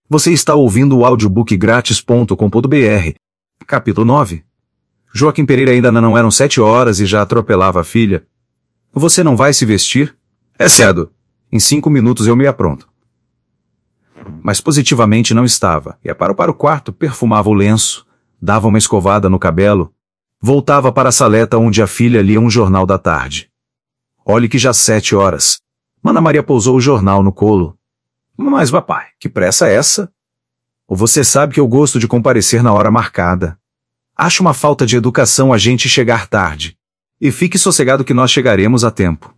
Você está ouvindo o audiobookgratis.com.br. Capítulo 9. Joaquim Pereira ainda não eram 7 horas e já atropelava a filha. Você não vai se vestir? É cedo. Em 5 minutos eu me apronto. Mas positivamente não estava. Ia para o quarto, perfumava o lenço, dava uma escovada no cabelo, voltava para a saleta onde a filha lia um jornal da tarde. Olhe que já 7 horas. Mana Maria pousou o jornal no colo. Mas, papai, que pressa é essa? Ou você sabe que eu gosto de comparecer na hora marcada. Acho uma falta de educação a gente chegar tarde. E fique sossegado que nós chegaremos a tempo.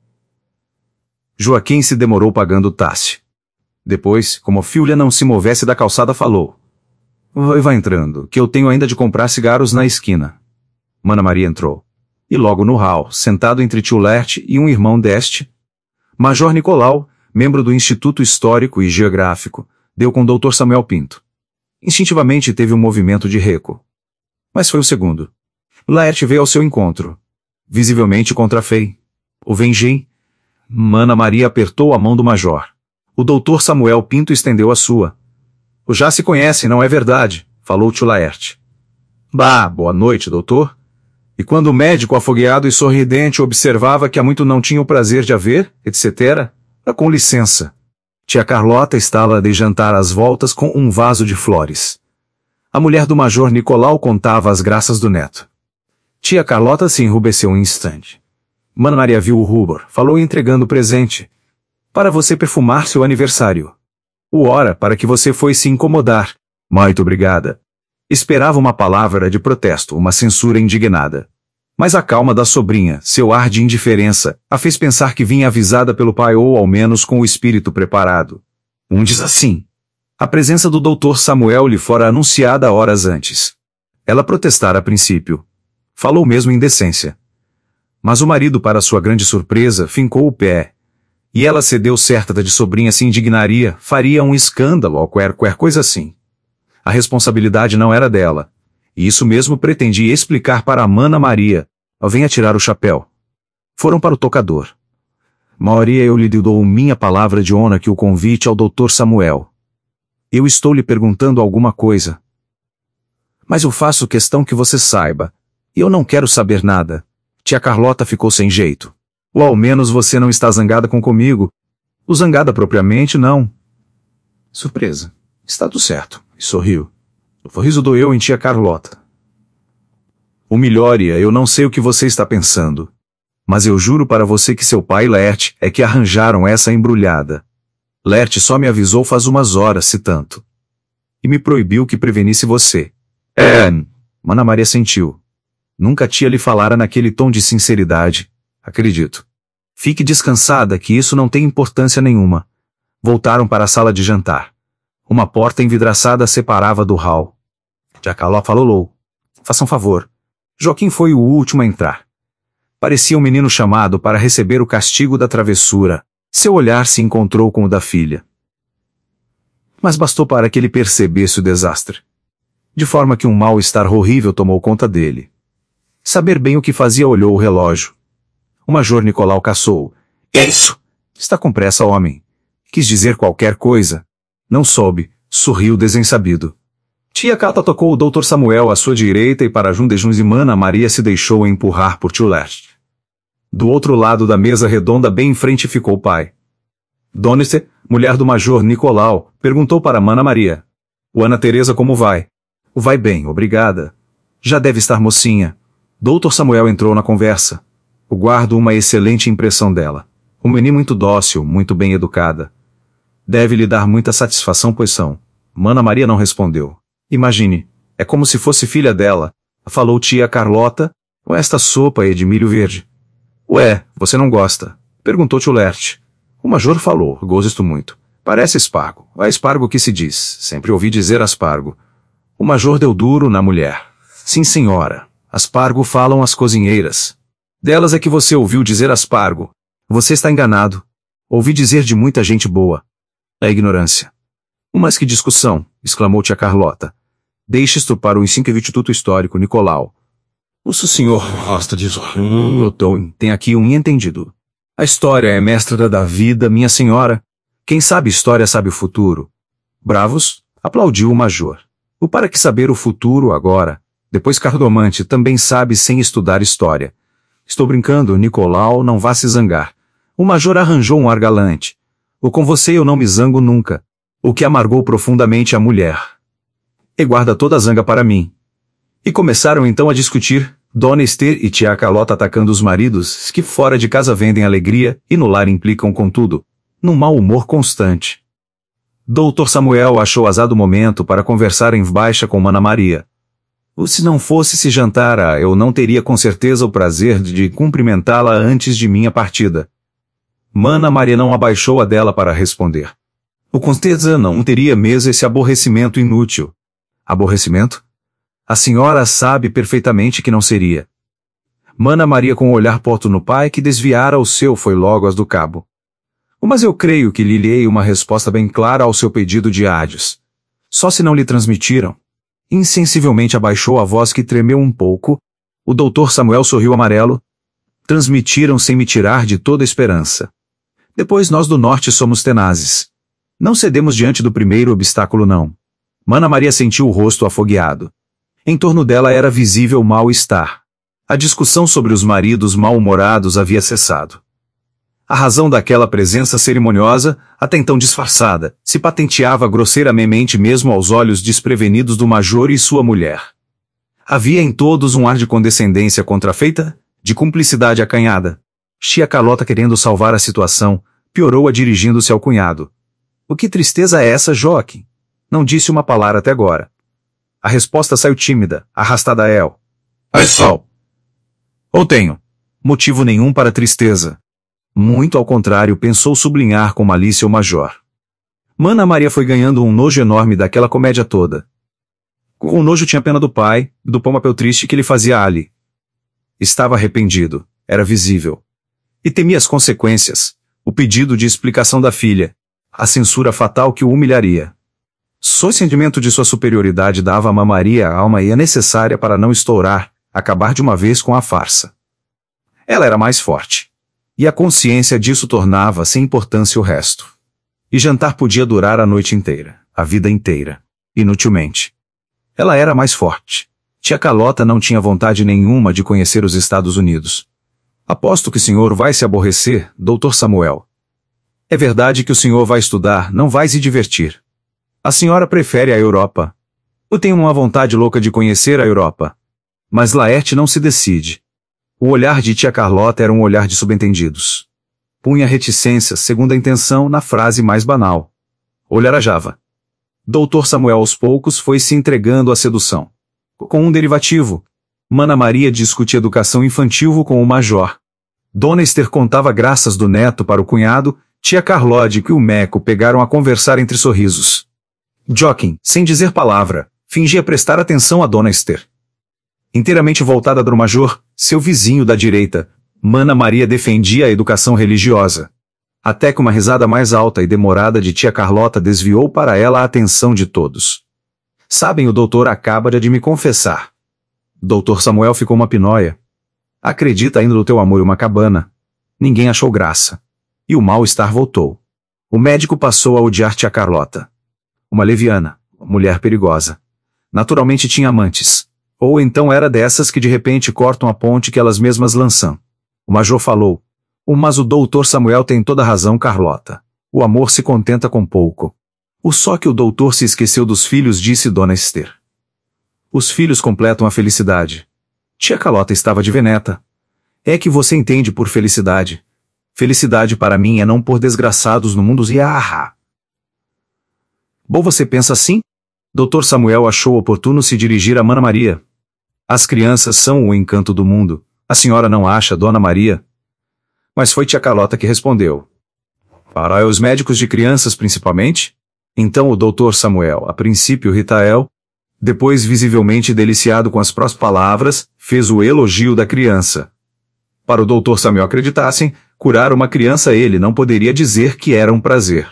Joaquim se demorou pagando o táxi. Depois, como a filha não se movesse da calçada, falou. Vai entrando, que eu tenho ainda de comprar cigarros na esquina. Mana Maria entrou. E logo no hall, sentado entre tio Lert e um irmão deste, Major Nicolau, membro do Instituto Histórico e Geográfico, deu com o Dr. Samuel Pinto. Instintivamente teve um movimento de recuo. Mas foi o segundo. Laerte veio ao seu encontro. Visivelmente contrafei. O Vengem. Mana Maria apertou a mão do major. O Dr. Samuel Pinto estendeu a sua. O já se conhece, não é verdade? Falou tio Laerte. Bah, boa noite, doutor. E quando o médico afogueado e sorridente observava que há muito não tinha o prazer de a ver, etc., com licença. Tia Carlota estava de jantar às voltas com um vaso de flores. A mulher do Major Nicolau contava as graças do neto. Tia Carlota se enrubesceu um instante. Mana Maria viu o rubor, falou entregando o presente. Para você perfumar seu aniversário. O hora para que você foi se incomodar. Muito obrigada. Esperava uma palavra de protesto, uma censura indignada. Mas a calma da sobrinha, seu ar de indiferença, a fez pensar que vinha avisada pelo pai ou ao menos com o espírito preparado. Diz assim. A presença do Dr. Samuel lhe fora anunciada horas antes. Ela protestara a princípio. Falou mesmo em decência. Mas o marido, para sua grande surpresa, fincou o pé. E ela cedeu certa de sobrinha se indignaria, faria um escândalo ou qualquer coisa assim. A responsabilidade não era dela. E isso mesmo pretendia explicar para a Mana Maria. Venha tirar o chapéu. Foram para o tocador. Maria, eu lhe dou minha palavra de honra que o convite ao Dr. Samuel. Eu estou lhe perguntando alguma coisa. Mas eu faço questão que você saiba. E eu não quero saber nada. Tia Carlota ficou sem jeito. Ou ao menos você não está zangada comigo. O zangada propriamente, não. Surpresa. Está tudo certo. E sorriu. O sorriso doeu em tia Carlota. O melhor, eu não sei o que você está pensando. Mas eu juro para você que seu pai e Lert é que arranjaram essa embrulhada. Lert só me avisou faz umas horas, se tanto. E me proibiu que prevenisse você. Mana Maria sentiu. Nunca tia lhe falara naquele tom de sinceridade. Acredito. Fique descansada que isso não tem importância nenhuma. Voltaram para a sala de jantar. Uma porta envidraçada separava do hall. Tia Carlota falou. Faça um favor. Joaquim foi o último a entrar. Parecia um menino chamado para receber o castigo da travessura. Seu olhar se encontrou com o da filha. Mas bastou para que ele percebesse o desastre. De forma que um mal-estar horrível tomou conta dele. Saber bem o que fazia, olhou o relógio. O Major Nicolau caçou. É isso! Está com pressa, homem. Quis dizer qualquer coisa. Não soube, sorriu desensabido. Tia Cata tocou o Dr. Samuel à sua direita e para junto de Mana Maria se deixou empurrar por tio Lert. Do outro lado da mesa redonda bem em frente ficou o pai. Donice, mulher do Major Nicolau, perguntou para Mana Maria. O Ana Teresa como vai? Vai bem, obrigada. Já deve estar mocinha. Dr. Samuel entrou na conversa. O guardo uma excelente impressão dela. Um menino muito dócil, muito bem educada. Deve lhe dar muita satisfação, pois são. Mana Maria não respondeu. Imagine, é como se fosse filha dela, falou tia Carlota, com esta sopa de milho verde. Ué, você não gosta? Perguntou tio Lert. O major falou, gosto muito. Parece espargo. É espargo que se diz. Sempre ouvi dizer aspargo. O major deu duro na mulher. Sim, senhora. Aspargo falam as cozinheiras. Delas é que você ouviu dizer aspargo. Você está enganado. Ouvi dizer de muita gente boa. É ignorância. Mas que discussão, exclamou tia Carlota. Deixe estupar o Instituto Histórico, Nicolau. O senhor gosta disso. Tem aqui um entendido. A história é mestra da vida, minha senhora. Quem sabe história sabe o futuro. Bravos, aplaudiu o major. O para que saber o futuro agora? Depois Cardomante também sabe sem estudar história. Estou brincando, Nicolau, não vá se zangar. O major arranjou um ar galante. O com você eu não me zango nunca. O que amargou profundamente a mulher. E guarda toda a zanga para mim. E começaram então a discutir, Dona Esther e tia Carlota atacando os maridos, que fora de casa vendem alegria, e no lar implicam contudo, num mau humor constante. Doutor Samuel achou azado momento para conversar em baixa com Mana Maria. Se não fosse se jantara, eu não teria com certeza o prazer de cumprimentá-la antes de minha partida. Mana Maria não abaixou a dela para responder. Com certeza não teria mesmo esse aborrecimento inútil. Aborrecimento? A senhora sabe perfeitamente que não seria. Mana Maria com o olhar posto no pai que desviara o seu foi logo as do cabo. Mas eu creio que lhe dei uma resposta bem clara ao seu pedido de adios. Só se não lhe transmitiram. Insensivelmente abaixou a voz que tremeu um pouco. O doutor Samuel sorriu amarelo. Transmitiram sem me tirar de toda esperança. Depois nós do norte somos tenazes. Não cedemos diante do primeiro obstáculo não. Mana Maria sentiu o rosto afogueado. Em torno dela era visível mal-estar. A discussão sobre os maridos mal-humorados havia cessado. A razão daquela presença cerimoniosa, até então disfarçada, se patenteava grosseiramente mesmo aos olhos desprevenidos do major e sua mulher. Havia em todos um ar de condescendência contrafeita, de cumplicidade acanhada. Tia Carlota, querendo salvar a situação, piorou-a dirigindo-se ao cunhado. O que tristeza é essa, Joaquim? Não disse uma palavra até agora. A resposta saiu tímida, arrastada a El. Ai sol. Ou tenho motivo nenhum para tristeza. Muito ao contrário, pensou sublinhar com malícia o major. Mana Maria foi ganhando um nojo enorme daquela comédia toda. Com o nojo tinha pena do pai, do papel triste que lhe fazia Ali. Estava arrependido, era visível. E temia as consequências, o pedido de explicação da filha, a censura fatal que o humilharia. Só o sentimento de sua superioridade dava a Mana Maria a alma e a necessária para não estourar, acabar de uma vez com a farsa. Ela era mais forte. E a consciência disso tornava sem importância o resto. E jantar podia durar a noite inteira, a vida inteira, inutilmente. Ela era mais forte. Tia Carlota não tinha vontade nenhuma de conhecer os Estados Unidos. Aposto que o senhor vai se aborrecer, doutor Samuel. É verdade que o senhor vai estudar, não vai se divertir. A senhora prefere a Europa. Eu tenho uma vontade louca de conhecer a Europa. Mas Laerte não se decide. O olhar de tia Carlota era um olhar de subentendidos. Punha reticências, segundo a intenção, na frase mais banal. Olharajava. Doutor Samuel aos poucos foi se entregando à sedução. Com um derivativo. Mana Maria discutia educação infantil com o major. Dona Esther contava graças do neto para o cunhado, tia Carlota e o Meco pegaram a conversar entre sorrisos. Joaquim, sem dizer palavra, fingia prestar atenção a Dona Esther. Inteiramente voltada para o major, seu vizinho da direita, Mana Maria defendia a educação religiosa. Até que uma risada mais alta e demorada de tia Carlota desviou para ela a atenção de todos. Sabem, o doutor acaba de me confessar. Doutor Samuel ficou uma pinóia. Acredita ainda no teu amor uma cabana. Ninguém achou graça. E o mal-estar voltou. O médico passou a odiar tia Carlota. Uma leviana, mulher perigosa. Naturalmente tinha amantes. Ou então era dessas que de repente cortam a ponte que elas mesmas lançam. O major falou. Mas o doutor Samuel tem toda a razão, Carlota. O amor se contenta com pouco. Só que o doutor se esqueceu dos filhos, disse Dona Esther. Os filhos completam a felicidade. Tia Carlota estava de veneta. É que você entende por felicidade. Felicidade para mim é não pôr desgraçados no mundo e ah. Bom, você pensa assim? Doutor Samuel achou oportuno se dirigir a Mana Maria. As crianças são o encanto do mundo. A senhora não acha, Dona Maria? Mas foi tia Carlota que respondeu. Para os médicos de crianças principalmente? Então o doutor Samuel, a princípio Ritael, depois visivelmente deliciado com as próprias palavras, fez o elogio da criança. Para o doutor Samuel acreditassem, curar uma criança ele não poderia dizer que era um prazer.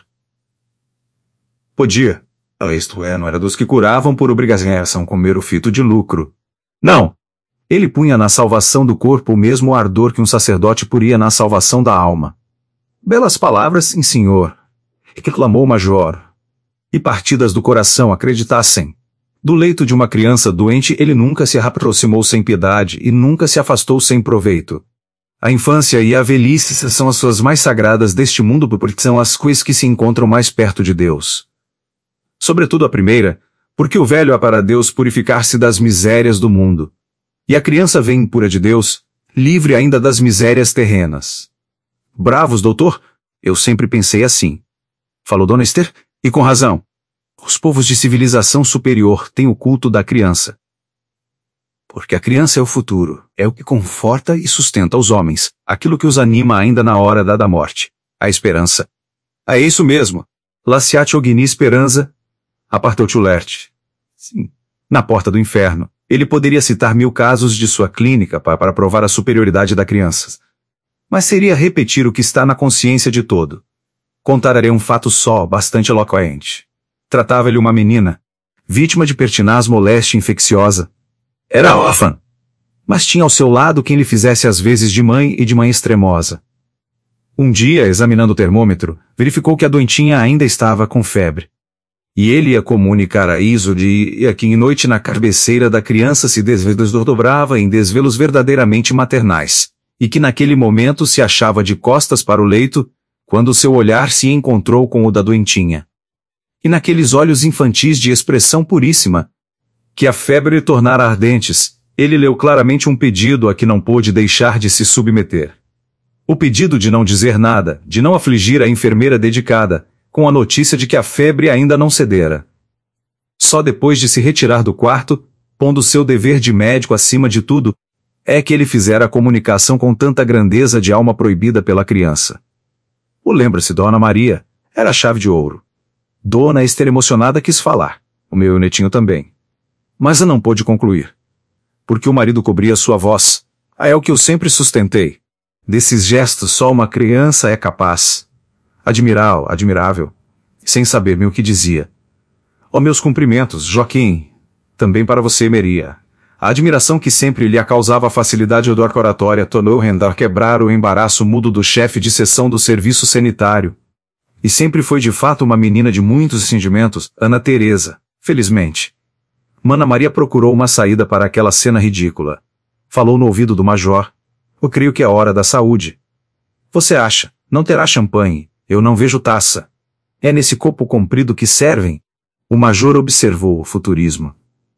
Podia. Isto é, não era dos que curavam por obrigação comer o fito de lucro. Não! Ele punha na salvação do corpo o mesmo ardor que um sacerdote puria na salvação da alma. Belas palavras, sim senhor. E que clamou o major. e partidas do coração acreditassem. Do leito de uma criança doente ele nunca se aproximou sem piedade e nunca se afastou sem proveito. A infância e a velhice são as suas mais sagradas deste mundo porque são as coisas que se encontram mais perto de Deus. Sobretudo a primeira, porque o velho há para Deus purificar-se das misérias do mundo. E a criança vem impura de Deus, livre ainda das misérias terrenas. Bravos, doutor? Eu sempre pensei assim. Falou Dona Esther, e com razão. Os povos de civilização superior têm o culto da criança. Porque a criança é o futuro, é o que conforta e sustenta os homens, aquilo que os anima ainda na hora da morte. A esperança. É isso mesmo. Lasciate ogni esperanza. Apartou Tulert. Sim. Na porta do inferno, ele poderia citar 1000 casos de sua clínica para provar a superioridade da criança. Mas seria repetir o que está na consciência de todo. Contarei um fato só, bastante eloquente. Tratava-lhe uma menina, vítima de pertinaz moléstia infecciosa. Era órfã, mas tinha ao seu lado quem lhe fizesse as vezes de mãe e de mãe extremosa. Um dia, examinando o termômetro, verificou que a doentinha ainda estava com febre. E ele ia comunicar a Isode que em noite na cabeceira da criança se desdobrava em desvelos verdadeiramente maternais, e que naquele momento se achava de costas para o leito, quando seu olhar se encontrou com o da doentinha. E naqueles olhos infantis de expressão puríssima, que a febre tornara ardentes, ele leu claramente um pedido a que não pôde deixar de se submeter. O pedido de não dizer nada, de não afligir a enfermeira dedicada, com a notícia de que a febre ainda não cedera. Só depois de se retirar do quarto, pondo seu dever de médico acima de tudo, é que ele fizera a comunicação com tanta grandeza de alma proibida pela criança. O lembra-se, Dona Maria, era a chave de ouro. Dona Esther emocionada quis falar, o meu netinho também. Mas não pôde concluir. Porque o marido cobria sua voz. É o que eu sempre sustentei. Desses gestos só uma criança é capaz. Admirável. Sem saber-me o que dizia. Ó meus cumprimentos, Joaquim. Também para você, Maria. A admiração que sempre lhe causava a facilidade da oratória tornou Rendar quebrar o embaraço mudo do chefe de seção do serviço sanitário. E sempre foi de fato uma menina de muitos sentimentos, Ana Teresa, felizmente. Mana Maria procurou uma saída para aquela cena ridícula. Falou no ouvido do major. Eu creio que é hora da saúde. Você acha? Não terá champanhe. Eu não vejo taça. É nesse copo comprido que servem? O major observou o futurismo.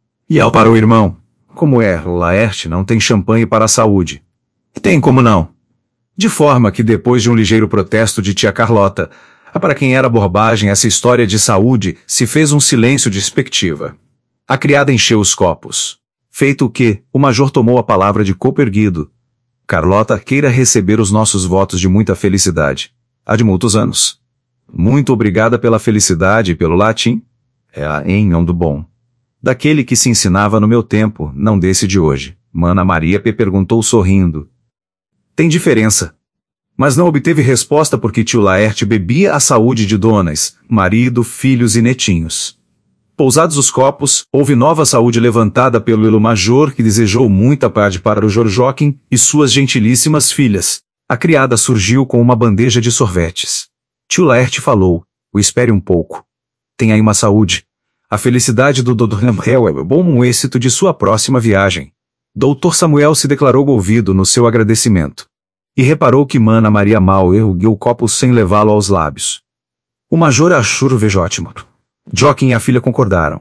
E ao para o irmão. Como é, Laerte não tem champanhe para a saúde. Tem como não? De forma que depois de um ligeiro protesto de tia Carlota, para quem era bobagem essa história de saúde, se fez um silêncio de expectativa. A criada encheu os copos. Feito o que, o major tomou a palavra de copo erguido. Carlota queira receber os nossos votos de muita felicidade. Há de muitos anos. Muito obrigada pela felicidade e pelo latim. É a enham do bom. Daquele que se ensinava no meu tempo, não desse de hoje. Mana Maria perguntou sorrindo. Tem diferença. Mas não obteve resposta porque tio Laerte bebia a saúde de donas, marido, filhos e netinhos. Pousados os copos, houve nova saúde levantada pelo Elo Major que desejou muita paz para o Joaquim e suas gentilíssimas filhas. A criada surgiu com uma bandeja de sorvetes. Tio Laerte falou, o espere um pouco. Tem aí uma saúde. A felicidade do Dr. Samuel é bom êxito de sua próxima viagem. Dr. Samuel se declarou ouvido no seu agradecimento. E reparou que Mana Maria mal ergueu o copo sem levá-lo aos lábios. O major achou o vejótimo. Joaquim e a filha concordaram.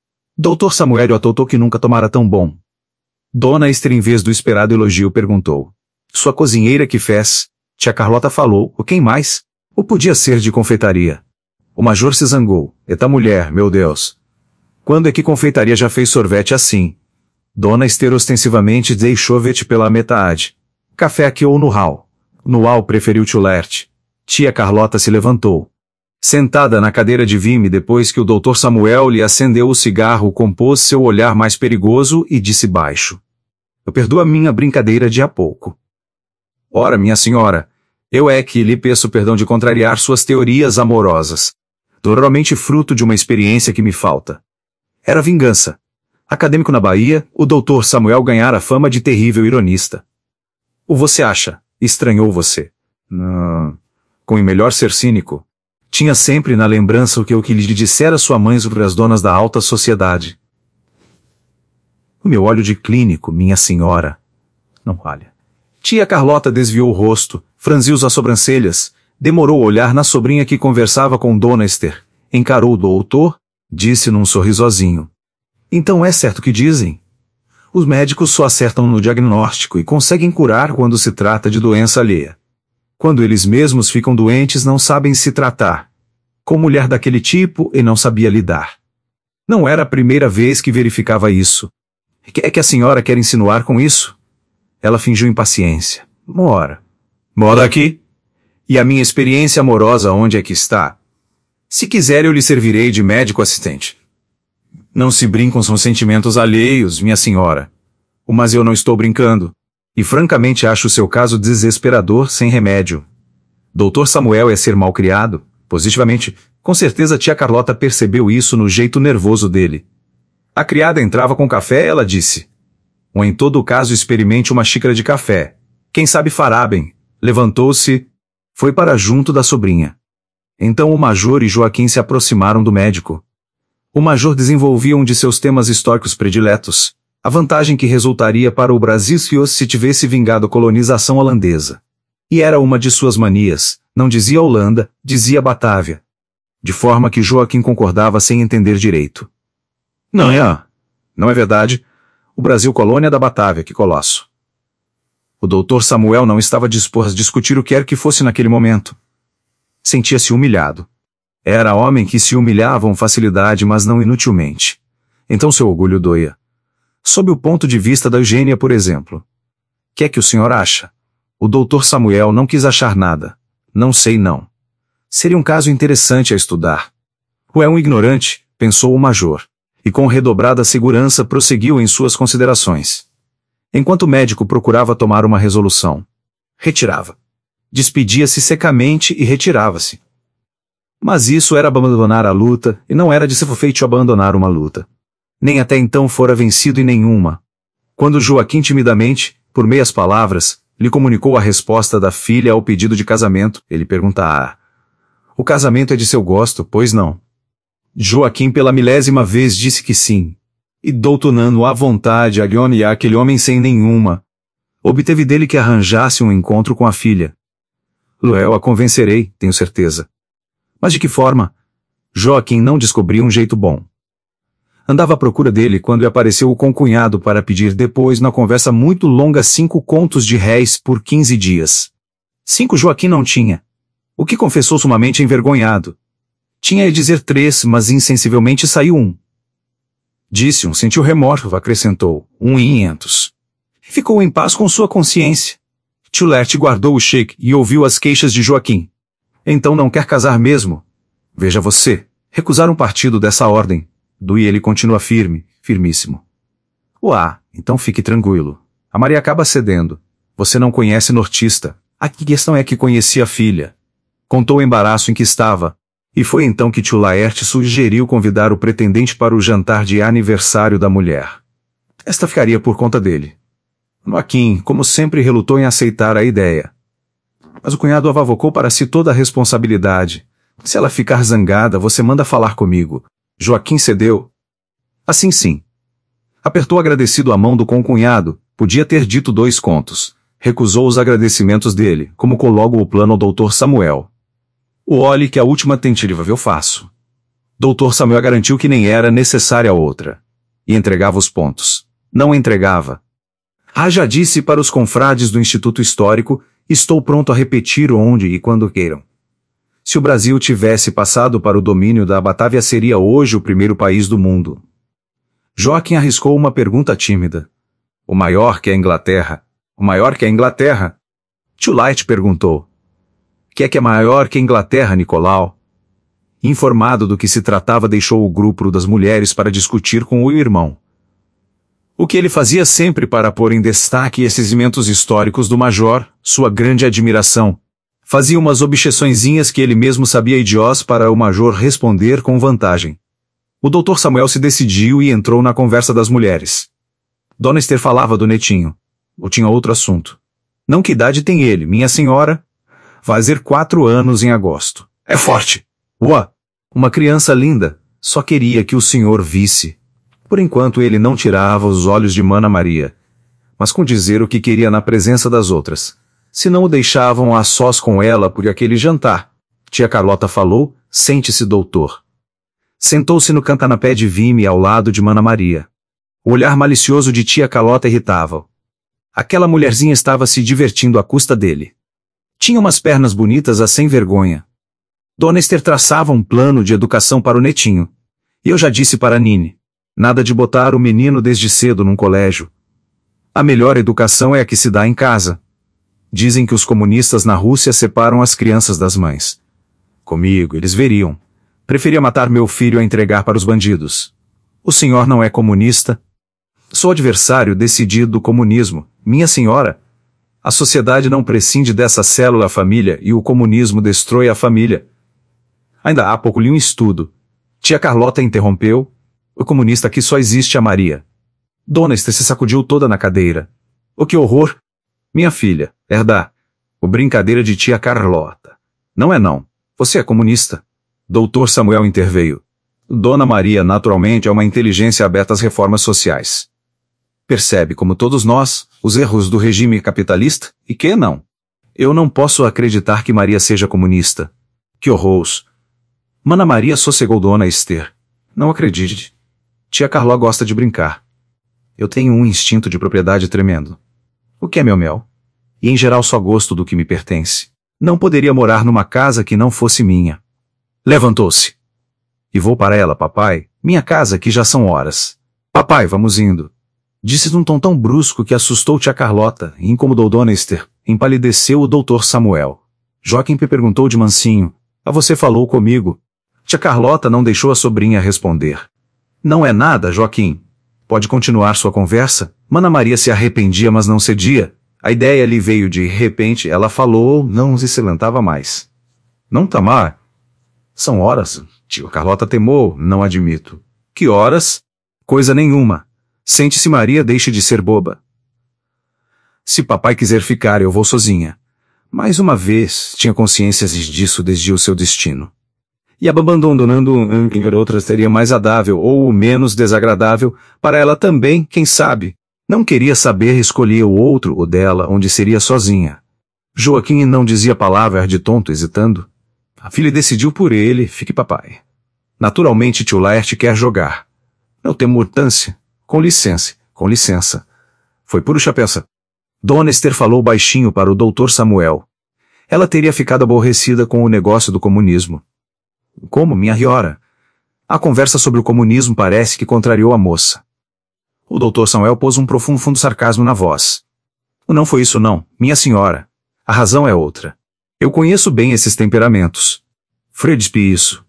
Dr. Samuel atotou que nunca tomara tão bom. Dona Esther, em vez do esperado elogio, perguntou. Sua cozinheira que fez? Tia Carlota falou. O quem mais? Ou podia ser de confeitaria? O major se zangou. Eta mulher, meu Deus. Quando é que confeitaria já fez sorvete assim? Dona Esther ostensivamente deixou-vete pela metade. Café aqui ou no hall? No hall preferiu Tulert. Tia Carlota se levantou. Sentada na cadeira de vime depois que o Dr. Samuel lhe acendeu o cigarro, compôs seu olhar mais perigoso e disse baixo. Eu perdoo a minha brincadeira de há pouco. Ora, minha senhora, eu é que lhe peço perdão de contrariar suas teorias amorosas. Naturalmente fruto de uma experiência que me falta. Era vingança. Acadêmico na Bahia, o Dr. Samuel ganhara fama de terrível ironista. O você acha? Estranhou você. Não. Com o melhor ser cínico. Tinha sempre na lembrança o que lhe dissera sua mãe sobre as donas da alta sociedade. O meu olho de clínico, minha senhora. Não falha. Tia Carlota desviou o rosto, franziu as sobrancelhas, demorou a olhar na sobrinha que conversava com Dona Esther, encarou o doutor, disse num sorrisozinho. Então é certo o que dizem? Os médicos só acertam no diagnóstico e conseguem curar quando se trata de doença alheia. Quando eles mesmos ficam doentes, não sabem se tratar. Com mulher daquele tipo, e não sabia lidar. Não era a primeira vez que verificava isso. É que a senhora quer insinuar com isso? Ela fingiu impaciência. Mora aqui? E a minha experiência amorosa onde é que está? Se quiser eu lhe servirei de médico assistente. Não se brincam com sentimentos alheios, minha senhora. Mas eu não estou brincando. E francamente acho o seu caso desesperador sem remédio. Doutor Samuel é ser mal criado? Positivamente, com certeza tia Carlota percebeu isso no jeito nervoso dele. A criada entrava com café, ela disse. Ou em todo caso experimente uma xícara de café. Quem sabe fará bem. Levantou-se, foi para junto da sobrinha. Então o Major e Joaquim se aproximaram do médico. O Major desenvolvia um de seus temas históricos prediletos, a vantagem que resultaria para o Brasil se tivesse vingado a colonização holandesa. E era uma de suas manias, não dizia Holanda, dizia Batávia. De forma que Joaquim concordava sem entender direito. Não é verdade. O Brasil colônia da Batávia, que colosso. O doutor Samuel não estava disposto a discutir o que quer que fosse naquele momento. Sentia-se humilhado. Era homem que se humilhava com facilidade, mas não inutilmente. Então seu orgulho doía. Sob o ponto de vista da Eugênia, por exemplo. Que é que o senhor acha? O doutor Samuel não quis achar nada. Não sei não. Seria um caso interessante a estudar. Ou é um ignorante, pensou o major. E com redobrada segurança prosseguiu em suas considerações. Enquanto o médico procurava tomar uma resolução. Retirava. Despedia-se secamente e retirava-se. Mas isso era abandonar a luta, e não era de seu feito abandonar uma luta. Nem até então fora vencido em nenhuma. Quando Joaquim timidamente, por meias palavras, lhe comunicou a resposta da filha ao pedido de casamento, ele pergunta: o casamento é de seu gosto, pois não? Joaquim pela 1000ª vez disse que sim. E doutorando à vontade a aquele homem sem nenhuma. Obteve dele que arranjasse um encontro com a filha. Eu a convencerei, tenho certeza. Mas de que forma? Joaquim não descobriu um jeito bom. Andava à procura dele quando lhe apareceu o concunhado para pedir depois na conversa muito longa 5 contos de réis por 15 dias. 5 Joaquim não tinha. O que confessou sumamente envergonhado. Tinha a dizer 3, mas insensivelmente saiu 1. Disse 1, sentiu remorso, acrescentou, 1,500. Ficou em paz com sua consciência. Tio Lert guardou o cheque e ouviu as queixas de Joaquim. Então não quer casar mesmo? Veja você, recusar um partido dessa ordem. E ele continua firme, firmíssimo. Então fique tranquilo. A Maria acaba cedendo. Você não conhece nortista. A questão é que conhecia a filha. Contou o embaraço em que estava. E foi então que tio Laerte sugeriu convidar o pretendente para o jantar de aniversário da mulher. Esta ficaria por conta dele. Joaquim, como sempre, relutou em aceitar a ideia. Mas o cunhado avocou para si toda a responsabilidade. Se ela ficar zangada, você manda falar comigo. Joaquim cedeu. Assim sim. Apertou agradecido a mão do concunhado, podia ter dito 2 contos. Recusou os agradecimentos dele, como coloco o plano ao doutor Samuel. Olhe que a última tentativa eu faço. Doutor Samuel garantiu que nem era necessária a outra. E entregava os pontos. Não entregava. Já disse para os confrades do Instituto Histórico, estou pronto a repetir onde e quando queiram. Se o Brasil tivesse passado para o domínio da Batávia seria hoje o primeiro país do mundo. Joaquim arriscou uma pergunta tímida. O maior que a Inglaterra? O maior que a Inglaterra? Tio Light perguntou. Que é maior que a Inglaterra, Nicolau? Informado do que se tratava, deixou o grupo das mulheres para discutir com o irmão. O que ele fazia sempre para pôr em destaque esses eventos históricos do Major, sua grande admiração. Fazia umas objeçõezinhas que ele mesmo sabia idiotas para o Major responder com vantagem. O doutor Samuel se decidiu e entrou na conversa das mulheres. Dona Esther falava do netinho. Ou tinha outro assunto. Não, que idade tem ele, minha senhora? Vai fazer 4 anos em agosto. É forte. Uá! Uma criança linda, só queria que o senhor visse. Por enquanto ele não tirava os olhos de Mana Maria, mas com dizer o que queria na presença das outras. Se não o deixavam a sós com ela por aquele jantar. Tia Carlota falou, sente-se, doutor. Sentou-se no canapé de Vime ao lado de Mana Maria. O olhar malicioso de tia Carlota irritava-o. Aquela mulherzinha estava se divertindo à custa dele. Tinha umas pernas bonitas a sem vergonha. Dona Esther traçava um plano de educação para o netinho. E eu já disse para Nini. Nada de botar o menino desde cedo num colégio. A melhor educação é a que se dá em casa. Dizem que os comunistas na Rússia separam as crianças das mães. Comigo, eles veriam. Preferia matar meu filho a entregar para os bandidos. O senhor não é comunista? Sou adversário decidido do comunismo, minha senhora. A sociedade não prescinde dessa célula família e o comunismo destrói a família. Ainda há pouco li um estudo. Tia Carlota interrompeu. O comunista aqui só existe a Maria. Dona Esther se sacudiu toda na cadeira. Oh, que horror! Minha filha, herda. O brincadeira de tia Carlota. Não é não. Você é comunista. Doutor Samuel interveio. Dona Maria naturalmente é uma inteligência aberta às reformas sociais. Percebe, como todos nós, os erros do regime capitalista, e que não. Eu não posso acreditar que Maria seja comunista. Que horror! Mana Maria sossegou Dona Esther. Não acredite. Tia Carló gosta de brincar. Eu tenho um instinto de propriedade tremendo. O que é meu mel? E em geral só gosto do que me pertence. Não poderia morar numa casa que não fosse minha. Levantou-se. E vou para ela, papai, minha casa que já são horas. Papai, vamos indo. Disse num tom tão brusco que assustou tia Carlota e incomodou Dona Esther. Empalideceu o doutor Samuel. Joaquim perguntou de mansinho. Ah, você falou comigo? Tia Carlota não deixou a sobrinha responder. Não é nada, Joaquim. Pode continuar sua conversa? Mana Maria se arrependia, mas não cedia. A ideia lhe veio de repente, ela falou, não se levantava mais. Não, Tamar. São horas. Tia Carlota temou, não admito. Que horas? Coisa nenhuma. Sente-se, Maria, deixe de ser boba. Se papai quiser ficar, eu vou sozinha. Mais uma vez, tinha consciência disso desde o seu destino. E abandonando outra seria mais adável ou menos desagradável, para ela também, quem sabe. Não queria saber, escolhia o outro, o dela, onde seria sozinha. Joaquim não dizia palavra de tonto, hesitando. A filha decidiu por ele, fique papai. Naturalmente tio Laerte quer jogar. Não tem importância. Com licença, com licença. Foi puro chapeça. Dona Esther falou baixinho para o doutor Samuel. Ela teria ficado aborrecida com o negócio do comunismo. Como, minha riora? A conversa sobre o comunismo parece que contrariou a moça. O doutor Samuel pôs um profundo sarcasmo na voz. Não foi isso não, minha senhora. A razão é outra. Eu conheço bem esses temperamentos. Freud disse isso.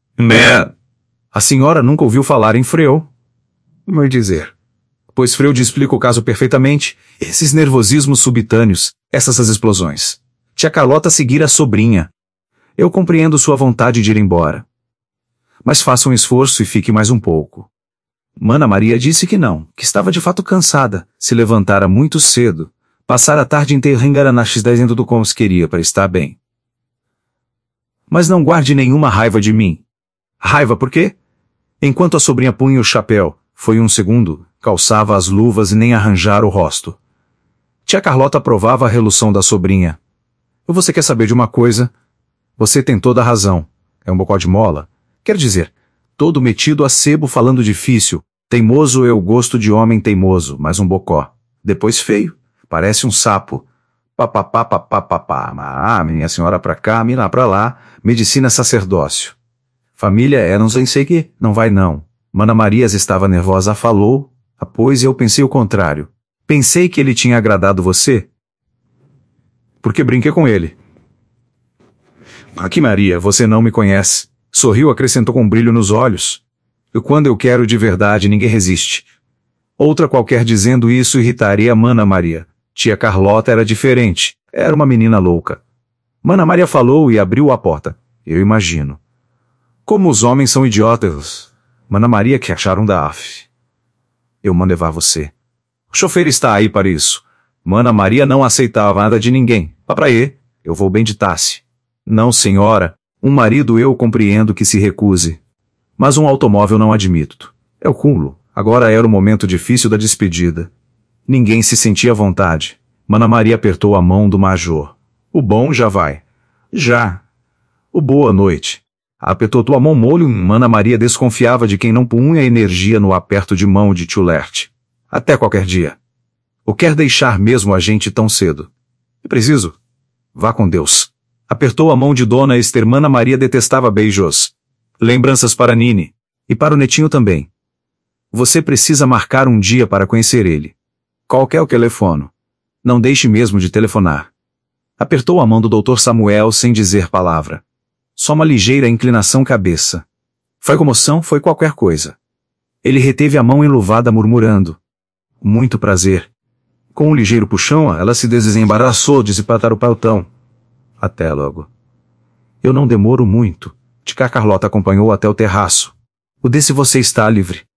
A senhora nunca ouviu falar em Freud? Vai dizer. Pois Freud explica o caso perfeitamente. Esses nervosismos subitâneos, essas explosões. Tia Carlota seguira a sobrinha. Eu compreendo sua vontade de ir embora. Mas faça um esforço e fique mais um pouco. Mana Maria disse que não, que estava de fato cansada, se levantara muito cedo, passara a tarde inteira dentro do como se queria para estar bem. Mas não guarde nenhuma raiva de mim. Raiva por quê? Enquanto a sobrinha punha o chapéu, foi um segundo, calçava as luvas e nem arranjara o rosto. Tia Carlota provava a relução da sobrinha. Você quer saber de uma coisa? Você tem toda a razão. É um bocó de mola. Quer dizer, todo metido a sebo falando difícil. Teimoso eu gosto de homem teimoso, mas um bocó. Depois feio. Parece um sapo. Papapá, papapá. Ah, minha senhora pra cá, minha pra lá. Medicina sacerdócio. Família é não sei que, não vai não. Mana Marias estava nervosa, falou. Pois eu pensei o contrário. Pensei que ele tinha agradado você. Porque brinquei com ele. Aqui Maria, você não me conhece. Sorriu, acrescentou com brilho nos olhos. E quando eu quero de verdade, ninguém resiste. Outra qualquer dizendo isso irritaria Mana Maria. Tia Carlota era diferente. Era uma menina louca. Mana Maria falou e abriu a porta. Eu imagino. Como os homens são idiotas. Mana Maria que acharam da AF. Eu mando levar você. O chofer está aí para isso. Mana Maria não aceitava nada de ninguém. Vá pra aí. Eu vou bem de táxi. Não, senhora. Um marido eu compreendo que se recuse. Mas um automóvel não admito. É o cúmulo. Agora era o momento difícil da despedida. Ninguém se sentia à vontade. Mana Maria apertou a mão do major. O bom já vai. Já. O boa noite. Apertou tua mão molho. Mana Maria desconfiava de quem não punha energia no aperto de mão de tio Lert. Até qualquer dia. Ou quer deixar mesmo a gente tão cedo? É preciso. Vá com Deus. Apertou a mão de Dona Esther. Mana Maria detestava beijos. Lembranças para Nini. E para o netinho também. Você precisa marcar um dia para conhecer ele. Qual é o telefono? Não deixe mesmo de telefonar. Apertou a mão do Dr. Samuel sem dizer palavra. Só uma ligeira inclinação cabeça. Foi comoção, foi qualquer coisa. Ele reteve a mão enluvada murmurando. Muito prazer. Com um ligeiro puxão, ela se desembaraçou de desapatar o pautão. Até logo. Eu não demoro muito. Tia Carlota acompanhou até o terraço. O desse você está livre.